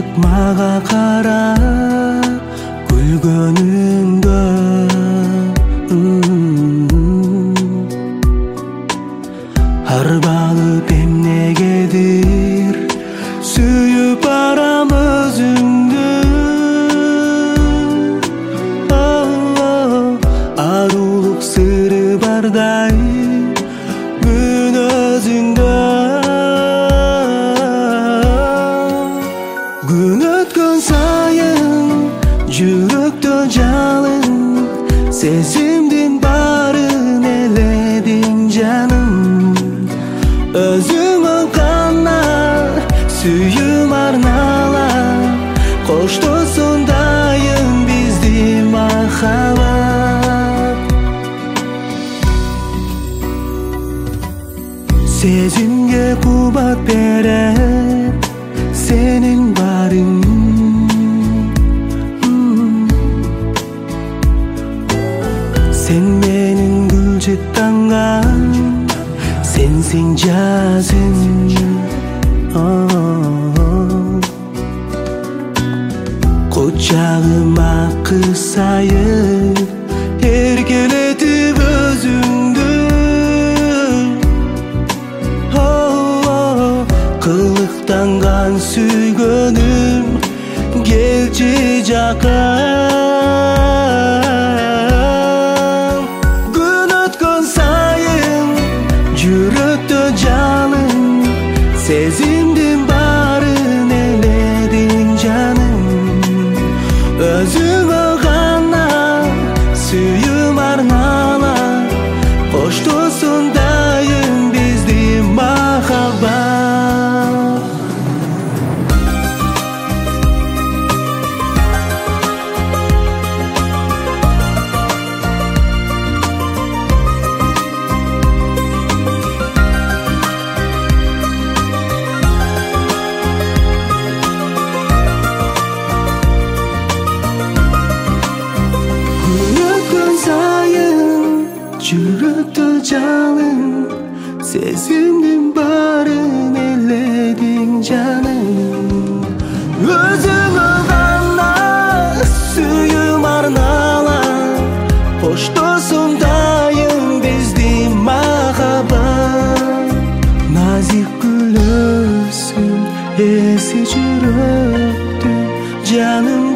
мага карап күлгөнүңдө арбалып эмнегедир сүйүп барам өзүңдү арулук сыры бардай күн өзүңдө күн өткөн сайын жүрөктө жалын сезимдин баарын эледиң жаным өзүңө гана сүйүүм арналап коштосун дайым бизди махабат сезимге кубат берет сенин барың сен менин гүлчек таңгам сенсиң жазым кучагыма кысайып эркелетип өзүңдү кылыктанган сүйгөнүм келчи жакка күн өткөн сайын жүрөктө жалын сезимдин баарын эледиң жаным өзүңө гана сүйүүм арналап коштосун дайым бизди махабат жүрөктө жалын сезимдин баарын эледиң жаным өзүңө гана сүйүүм арналап коштосун дайым бизди махабат назик гүлөсүн эси жүрөктү жаным